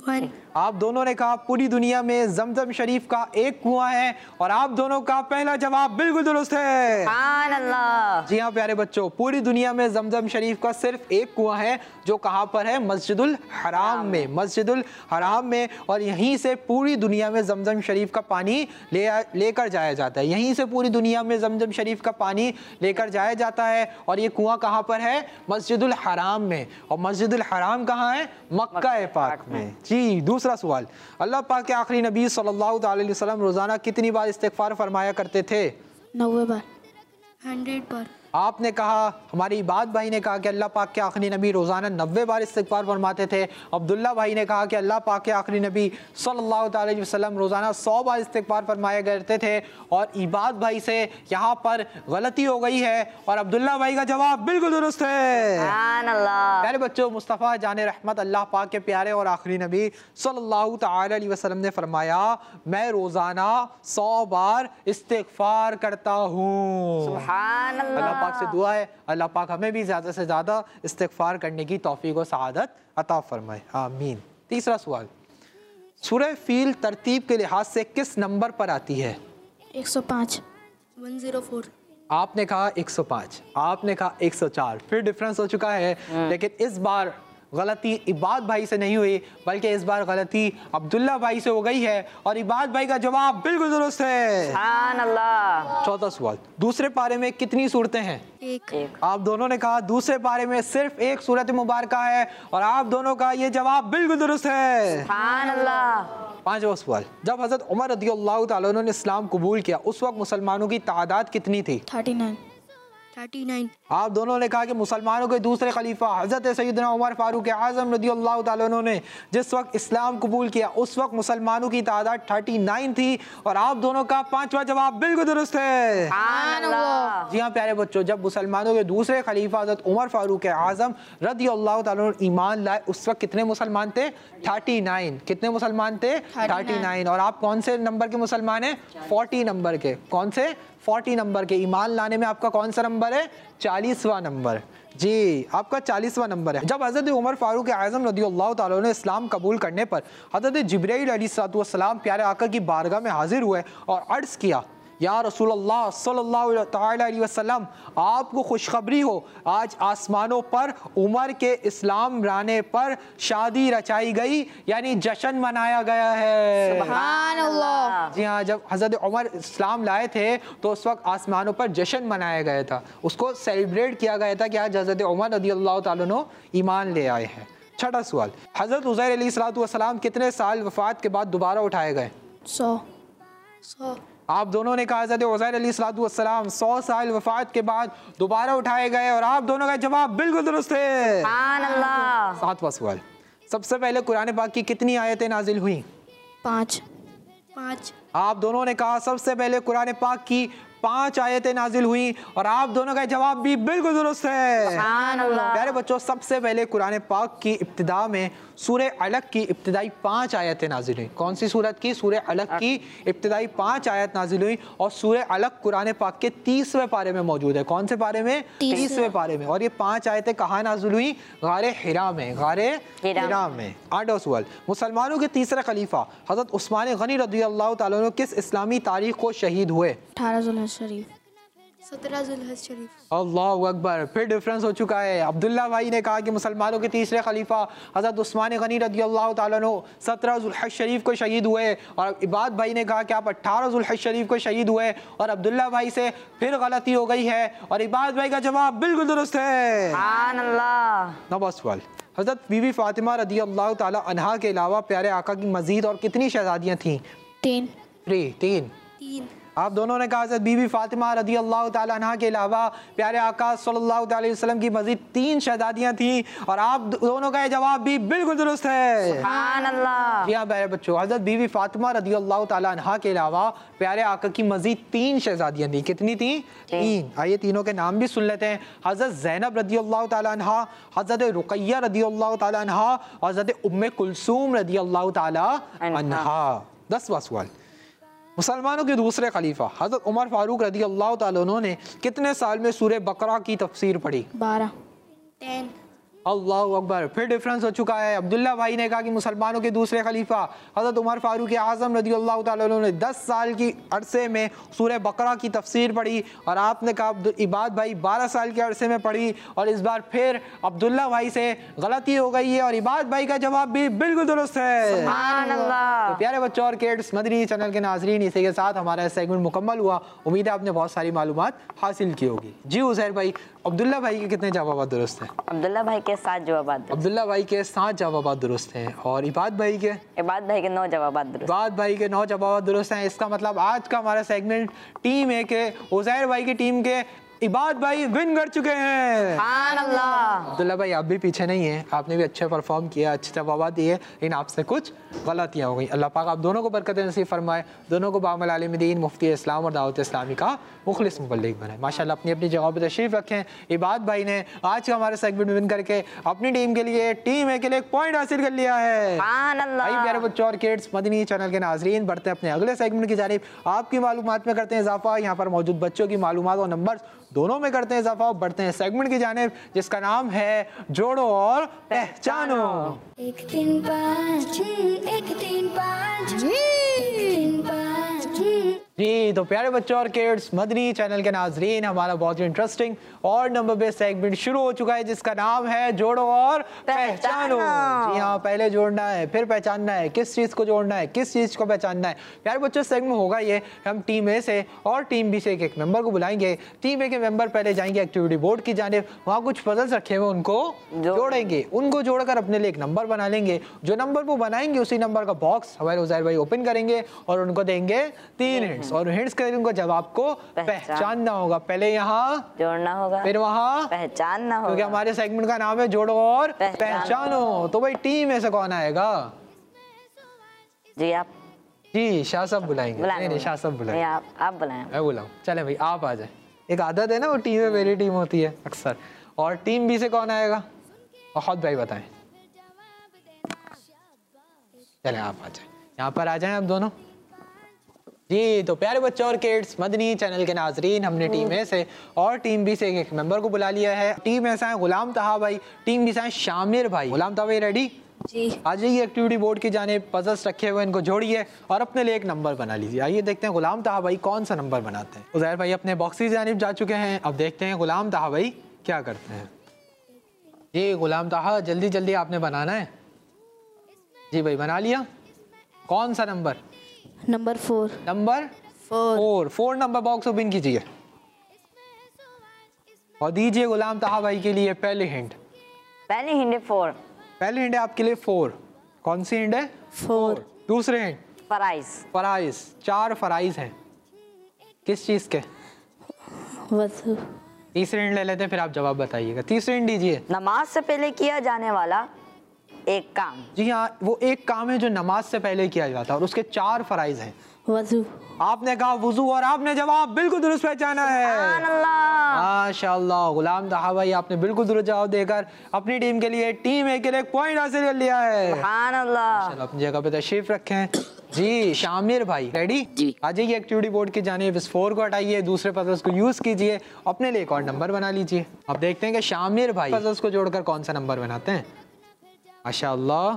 आप दोनों ने कहा पूरी दुनिया में जमजम शरीफ का एक कुआं है और आप दोनों का पहला जवाब बिल्कुल दुरुस्त है। सुभान अल्लाह। जी हाँ प्यारे बच्चों, पूरी दुनिया में जमजम शरीफ का सिर्फ एक कुआं है जो कहाँ पर है? मस्जिदुल हराम में, मस्जिदुल हराम में। और यहीं से पूरी दुनिया में जमजम शरीफ का पानी ले लेकर जाया जाता है। यहीं से पूरी दुनिया में जमजम शरीफ का पानी लेकर जाया जाता है। और ये कुआं कहाँ पर है? मस्जिदुल हराम में। और मस्जिदुल हराम कहाँ है? मक्का पाक में। जी, दूसरा सवाल, अल्लाह पाक के आखिरी नबी सल्लल्लाहु अलैहि वसल्लम रोजाना कितनी बार इस्तिगफार फरमाया करते थे? नब्बे बार। हंड्रेड बार। आपने कहा, हमारी इबाद भाई ने कहा कि अल्लाह पाक के आखिरी नबी रोज़ाना नब्बे बार इस्तिगफार फरमाते थे। अब्दुल्ला भाई ने कहा कि अल्लाह पाक के आखिरी नबी सल्लल्लाहु अलैहि वसल्लम रोज़ाना सौ बार इस्तिगफार फरमाया करते थे। और इबाद भाई से यहाँ पर गलती हो गई है और अब्दुल्ला भाई का जवाब बिल्कुल दुरुस्त है। सुभान अल्लाह। प्यारे बच्चों, मुस्तफ़ा जान रहमत अल्लाह पाक के प्यारे और आखिरी नबी सल्लल्लाहु अलैहि वसल्लम ने फरमाया, मैं रोज़ाना सौ बार इस्तिगफार करता हूँ। सुभान अल्लाह पाक से दुआ है अल्लाह पाक हमें भी ज़्यादा से ज़्यादा इस्तिगफार करने की तौफीक और सआदत अता फरमाए, आमीन। तीसरा सवाल, सूरह फील तरतीब के लिहाज से किस नंबर पर आती है? एक सौ पाँच। One zero four. आपने कहा एक सौ पाँच, आपने कहा एक सौ चार, फिर डिफरेंस हो चुका है। लेकिन इस बार गलती इबाद भाई से नहीं हुई बल्कि इस बार गलती अब्दुल्ला भाई से हो गई है और इबाद भाई का जवाब बिल्कुल दुरुस्त है। सुभान अल्लाह। चौथा सवाल, दूसरे पारे में कितनी सूरतें हैं? एक। एक। आप दोनों ने कहा दूसरे पारे में सिर्फ एक सूरत मुबारका है और आप दोनों का ये जवाब बिल्कुल दुरुस्त है। सुभान अल्लाह। पांचवा सवाल, जब हजरत उमर रदियल्लाहु ताला अन्हु ने इस्लाम कबूल किया उस वक्त मुसलमानों की तादाद कितनी थी? Thirty nine. Thirty nine. आप दोनों ने कहा कि मुसलमानों के दूसरे खलीफा हजरत सैयदना उमर फारूक आज़म रदियल्लाहु ताला अन्हु ने जिस वक्त इस्लाम कबूल किया उस वक्त मुसलमानों की तादाद थर्टी नाइन थी और आप दोनों का पांचवा जवाब बिल्कुल दुरुस्त है। सुभान अल्लाह। जी हाँ प्यारे बच्चों, जब मुसलमानों के दूसरे खलीफा हजरत उमर फारूक आज़म रदियल्लाहु ताला अन्हु ईमान लाए उस वक्त कितने मुसलमान थे? Thirty nine. कितने मुसलमान थे? Thirty nine. और आप कौन से नंबर के मुसलमान हैं? फोर्टी नंबर के। कौन से? फोर्टी नंबर के। ईमान लाने में आपका कौन सा नंबर है? चालीसवां नंबर। जी, आपका चालीसवां नंबर है। जब हज़रत उमर फारूक आज़म रदियल्लाहु ताला अन्हु ने इस्लाम कबूल करने पर हज़रत जिब्राईल अलैहिस्सलाम प्यारे आका की बारगाह में हाजिर हुए और अर्ज़ किया, या रसूलल्लाह सल्लल्लाहु अलैहि वसल्लम, आपको खुशखबरी हो, आज आसमानों पर उमर के इस्लाम लाने पर शादी रचाई गई, यानी जश्न मनाया गया है। सुभान अल्लाह। जी हाँ, जब हज़रत उमर इस्लाम लाए थे तो उस वक्त आसमानों पर जश्न मनाया गया था, उसको सेलिब्रेट किया गया था कि आज हज़रत उमर रज़ियल्लाहु ताला अन्हु ईमान ले आए हैं। छठा सवाल, हज़रत उज़ैर अलैहिस्सलाम कितने साल वफ़ात के बाद दोबारा उठाए गए? सौ। सौ। आप दोनों ने कहा हज़रत उज़ैर अलैहिस्सलाम सौ साल वफ़ात के बाद दोबारा उठाए गए और आप दोनों का जवाब बिल्कुल दुरुस्त है। सुभान अल्लाह। सातवां सवाल, सबसे पहले कुरान पाक की कितनी आयतें नाजिल हुई? पाँच। पाँच। आप दोनों ने कहा सबसे पहले कुरान पाक की पांच आयतें नाजिल हुई और आप दोनों का जवाब भी बिल्कुल दुरुस्त है। सुभान अल्लाह। प्यारे बच्चों, सबसे पहले कुरान पाक की इब्तिदा में सूरह अलक की इब्तिदाई पांच आयतें नाजिल हुई। कौन सी सूरत की? सूरह अलक की इब्तिदाई पांच आयत नाजिल हुई और सूरह अलक कुरान पाक के तीसवें पारे में मौजूद है। कौन से पारे में? तीसवें पारे में। और ये पांच आयतें कहाँ नाजिल हुई? गारे हिरा में। गारे हिरा में। आठवां सवाल, मुसलमानों के तीसरे खलीफा हजरत उस्मान गनी रज़ियल्लाहु ताला अन्हु किस इस्लामी तारीख को शहीद हुए? अठारह ज़ुल्हज शरीफ। सत्रह ज़ुल्हज शरीफ। अल्लाहु अकबर, फिर डिफरेंस हो चुका है। अब्दुल्ला भाई ने कहा कि मुसलमानों के तीसरे खलीफा हज़रत उस्मान गनी रज़ियल्लाहु ताला अन्हु सत्रह ज़ुल्हज शरीफ को शहीद हुए और इबाद भाई ने कहा कि आप अठारह ज़ुल्हज शरीफ को शहीद हुए और अब्दुल्ला भाई से फिर गलती हो गई है और इबाद भाई का जवाब बिल्कुल दुरुस्त है। सुभान अल्लाह। नौवां सवाल, हज़रत बीबी फातिमा रज़ियल्लाहु ताला अन्हा के अलावा प्यारे आका की मजीद और कितनी शहजादियाँ थीं? तीन। थ्री। तीन। तीन। आप दोनों ने कहा हज़रत बीबी फातिमा रज़ियल्लाहु ताला अन्हा के अलावा प्यारे आका सल्लल्लाहु अलैहि वसल्लम की मजीद तीन शहजादियाँ थीं और आप दोनों का जवाब भी बिल्कुल दुरुस्त है। सुभान अल्लाह। जी हाँ प्यारे बच्चों, हज़रत बीबी फातिमा रज़ियल्लाहु ताला अन्हा के अलावा प्यारे आका की मजीद तीन शहजादियाँ थीं। कितनी थीं? तीन। आइए तीनों के नाम भी सुन लेते हैं। हज़रत ज़ैनब रज़ियल्लाहु ताला अन्हा, हज़रत रुक़ैया रज़ियल्लाहु ताला अन्हा और हज़रत उम्मे कुलसूम रज़ियल्लाहु ताला अन्हा। दसवां सवाल, मुसलमानों के दूसरे खलीफा हज़रत उमर फारूक रज़ियल्लाहु ताला अन्हु ने कितने साल में सूरह बकरा की तफसीर पढ़ी? बारह। टेन। अल्लाह अकबर। फिर डिफरेंस हो चुका है। अब्दुल्ला भाई ने कहा कि मुसलमानों के दूसरे खलीफा हज़रत उमर फारूक आज़म रज़ी अल्लाह ताला अन्हु ने दस साल की अरसे में सूरह बकरा की तफसीर पढ़ी और आपने कहा इबाद भाई बारह साल के अरसे में पढ़ी और इस बार फिर अब्दुल्ला भाई से गलती हो गई है और इबाद भाई का जवाब भी बिल्कुल दुरुस्त है। सुभान अल्लाह। तो प्यारे बच्चों और किड्स, मदनी चैनल के नाजरीन, इसी के साथ हमारा सेगमेंट मुकम्मल हुआ। उम्मीद है आपने बहुत सारी मालूमात हासिल की होगी। जी उज़ैर भाई, अब्दुल्ला भाई के कितने जवाब दुरुस्त हैं? अब्दुल्ला भाई के सात जवाब दुरुस्त। अब्दुल्ला भाई के सात जवाब दुरुस्त हैं और इबाद भाई के इबाद भाई के नौ जवाब दुरुस्त। इबाद भाई के नौ जवाब दुरुस्त हैं। इसका मतलब आज का हमारा सेगमेंट टीम ए के उज़ैर भाई की टीम के इबाद भाई विन कर चुके हैं। सुभान अल्लाह। अब्दुल्ला भाई आप भी पीछे नहीं हैं, आपने भी अच्छे परफॉर्म किया, अच्छे जवाब दिए, लेकिन आपसे कुछ गलतियाँ हो गई। अल्लाह पाक आप दोनों को बरकत नसीब फरमाए, दोनों को बामल आलिम दीन, मुफ्ती इस्लाम और दावत इस्लामी का मुखलिस मुबल्लिग बनाए। माशाल्लाह अपनी अपनी जगह पर तशरीफ़ रखें। इबाद भाई ने आज का हमारे सेगमेंट में विन करके अपनी टीम के लिए टीम ए के लिए एक पॉइंट हासिल कर लिया है। सुभान अल्लाह। भाई प्यारे बच्चों और किड्स, मदनी चैनल के नाजरीन, बढ़ते हैं अपने अगले सेगमेंट की जानिब। आपकी मालूमात में करते हैं इजाफा, यहाँ पर मौजूद बच्चों की मालूमात और नंबर दोनों में करते हैं इजाफा। बढ़ते हैं सेगमेंट की जानिब जिसका नाम है जोड़ो और पहचानो। एक तीन पाँच एक तीन पाँच एक तीन पाँच। जी तो प्यारे बच्चों और किड्स, मदनी चैनल के नाजरीन, हमारा बहुत ही इंटरेस्टिंग और नंबर बेस्ड सेगमेंट शुरू हो चुका है जिसका नाम है जोड़ो और पहचानो। जी हाँ, पहले जोड़ना है फिर पहचानना है, किस चीज़ को जोड़ना है किस चीज़ को पहचानना है। प्यारे बच्चों सेगमेंट होगा ये, हम टीम ए से और टीम बी से एक एक मेंबर को बुलाएंगे। टीम ए के मेंबर पहले जाएंगे एक्टिविटी बोर्ड की जानिब, वहाँ कुछ पजल्स रखे हुए उनको जोड़ेंगे, उनको जोड़कर अपने लिए एक नंबर बना लेंगे। जो नंबर वो बनाएंगे उसी नंबर का बॉक्स हमारे उज़ैर भाई ओपन करेंगे और उनको देंगे तीन हिंट्स और हिंट्स के उनको जवाब को पहचानना होगा। पहले यहाँ जोड़ना होगा, फिर वहाँ पहचानना होगा, क्योंकि हमारे सेगमेंट का नाम है जोड़ो और पहचानो। पहचानो। तो भाई टीम में से कौन आएगा? जी आप जी शाह साहब बुलाएंगे। बुलाएं, नहीं नहीं शाह साहब नहीं, बुलाएंगे। आप आप बुलाएं। मैं बुलाऊं? चले भाई आप आ जाए। एक आदत है ना, वो टीम में मेरी टीम होती है अक्सर। और टीम बी से कौन आएगा? बहुत भाई बताएं। चले आप आ जाए, यहाँ पर आ जाएं आप दोनों। जी तो प्यारे बच्चों और किड्स, मदनी चैनल के नाजरीन, हमने टीम ए से और टीम बी से एक एक मेंबर को बुला लिया है। टीम ए से हैं गुलाम तहा भाई, टीम बी से हैं शामिर भाई। गुलाम तहा भाई रेडी? जी। आ जाइए एक्टिविटी बोर्ड की जानिब, पजल्स रखे हुए इनको जोड़िए और अपने लिए एक नंबर बना लीजिए। आइए देखते हैं गुलाम तहा भाई कौन सा नंबर बनाते हैं। उज़ैर भाई अपने बॉक्स की जानिब जा चुके हैं, अब देखते हैं गुलाम तहा भाई क्या करते हैं। जी गुलाम तहा जल्दी जल्दी आपने बनाना है। जी भाई बना लिया। कौन सा number? Number four. Number four. Four four number box open कीजिए और दीजिए गुलाम तहा भाई के लिए पहली हिंट। पहली हिंट फोर। पहली हिंट है आपके लिए फोर। कौन सी हिंट है? फोर। दूसरे हिंट फराइज। फराइज। चार फराइज हैं, किस चीज़ के? वजू। तीसरी हिंट ले लेते हैं फिर आप जवाब बताइएगा। तीसरी हिंट दीजिए। नमाज से पहले किया जाने वाला एक काम। जी हाँ, वो एक काम है जो नमाज से पहले किया जाता है और उसके चार फराइज हैं। वजू। आपने कहा वुजू और आपने जवाब बिल्कुल दुरुस्त पहचाना है। सुभान अल्लाह। माशाअल्लाह, गुलाम तहा भाई आपने बिल्कुल दुरुस्त जवाब देकर अपनी टीम के लिए टीम ए के लिए एक पॉइंट हासिल कर लिया है। सुभान अल्लाह। चलो अपनी जगह पे तशरीफ रखें। जी शामिर भाई रेडी? जी। आ जाइए एक्टिविटी बोर्ड की जानिब, इस फोर को हटाइए, दूसरे पजल्स को यूज कीजिए, अपने लिए एक और नंबर बना लीजिए। अब देखते हैं कि शामिर भाई पजल्स को जोड़कर कौन सा नंबर बनाते हैं। माशाअल्लाह,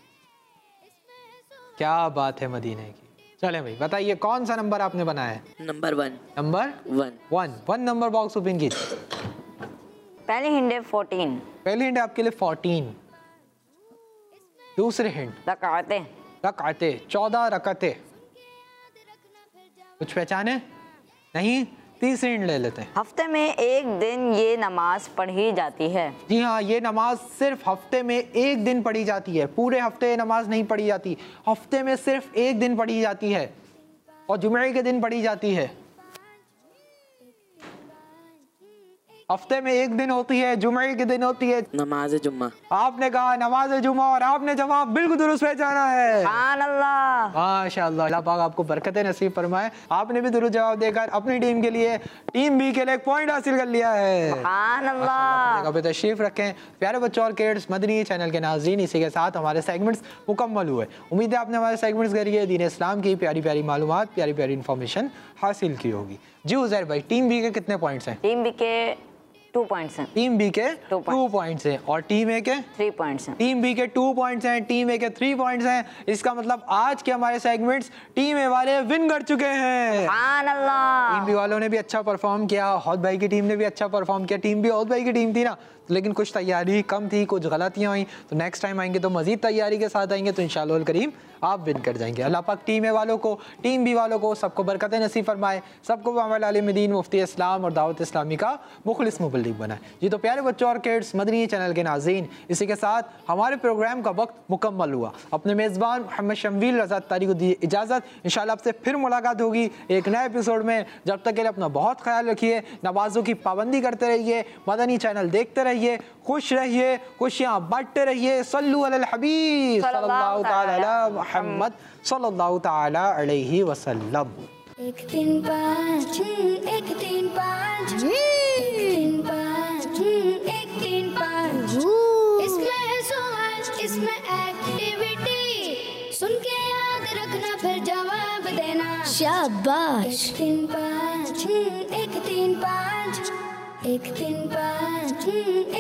क्या बात है मदीने की। चले भाई बताइए कौन सा नंबर आपने बनाया है? Number one. Number one. One. One number box open कीजिए। पहली हिंट है फोर्टीन। पहली हिंट आपके लिए फोर्टीन। दूसरी हिंट रकाते। रकाते, चौदह रकाते। कुछ पहचाने? नहीं? तीसरी हिंट ले लेते हैं। हफ्ते में एक दिन ये नमाज पढ़ी जाती है। जी हाँ, ये नमाज सिर्फ हफ्ते में एक दिन पढ़ी जाती है, पूरे हफ्ते ये नमाज नहीं पढ़ी जाती, हफ्ते में सिर्फ एक दिन पढ़ी जाती है और जुमे के दिन पढ़ी जाती है। हफ्ते में एक दिन होती है, जुमे के दिन होती है। नमाज जुम्मा। आपने कहा नमाज जुमा और आपने जवाब बिल्कुल दुरुस्त पहचाना है। सुभान अल्लाह। माशाअल्लाह, अल्लाह पाक आपको बरकतें नसीब फरमाए। आपने भी दुरुस्त जवाब देकर अपनी टीम के लिए टीम बी के लिए एक पॉइंट हासिल कर लिया है। सुभान अल्लाह। जगह पे तशरीफ रखें। प्यारे बच्चों और किड्स, मदनी चैनल के नाज़रीन, इसी के साथ हमारे सेगमेंट्स मुकम्मल हुए। उम्मीद है आपने हमारे सेगमेंट्स के जरिए दीन इस्लाम की प्यारी प्यारी मालूमात, प्यारी प्यारी इन्फॉर्मेशन हासिल की होगी। जी उज़ैर भाई, टीम बी के कितने पॉइंट्स हैं? टीम बी के टू पॉइंट्स हैं। टीम बी के टू टू पॉइंट्स हैं और टीम ए के थ्री पॉइंट्स हैं। टीम बी के टू पॉइंट्स हैं, टीम ए के थ्री पॉइंट्स हैं। इसका मतलब आज के हमारे सेगमेंट्स टीम ए वाले विन कर चुके हैं। सुभान अल्लाह। टीम बी वालों ने भी अच्छा परफॉर्म किया, हौद भाई की टीम ने भी अच्छा परफॉर्म किया। टीम बी हौद भाई की टीम थी ना, लेकिन कुछ तैयारी कम थी, कुछ गलतियां हुई, तो नेक्स्ट टाइम आएंगे तो मजीद तैयारी के साथ आएंगे, तो इंशाअल्लाह करीम आप विन कर जाएंगे। अल्लाह पाक टीम ए वालों को, टीम बी वालों को सबको बरकत नसीब फरमाए, सबको अमल आलिम दीन, मुफ्ती इस्लाम और दावत इस्लामी का मुखलिस मुबल्लिग बनाए। जी तो प्यारे बच्चों और किड्स, मदनी चैनल के नाज़रीन, इसी के साथ हमारे प्रोग्राम का वक्त मुकम्मल हुआ। अपने मेज़बान मोहम्मद शम्वील रज़ा तारी को दी इजाज़त। इंशाअल्लाह आपसे फिर मुलाकात होगी एक नए एपिसोड में। जब तक के लिए अपना बहुत ख्याल रखिए, नमाज़ों की पाबंदी करते रहिए, मदनी चैनल देखते रहिए, खुश रहिए, खुशियाँ बांटते रहिए। सल्लु अलल हबीब सल्लल्लाहु तआला अला मुहम्मद सल्लल्लाहु तआला अलैहि वसल्लम। एक तीन पाँच एक तीन पाँच एक तीन पाँच एक तीन पाँच इसमें है सवाल, इसमें एक्टिविटी, सुन के याद रखना फिर जवाब देना। शाबाश। एक तीन पाँच एक तीन पाँच एक तीन पाँच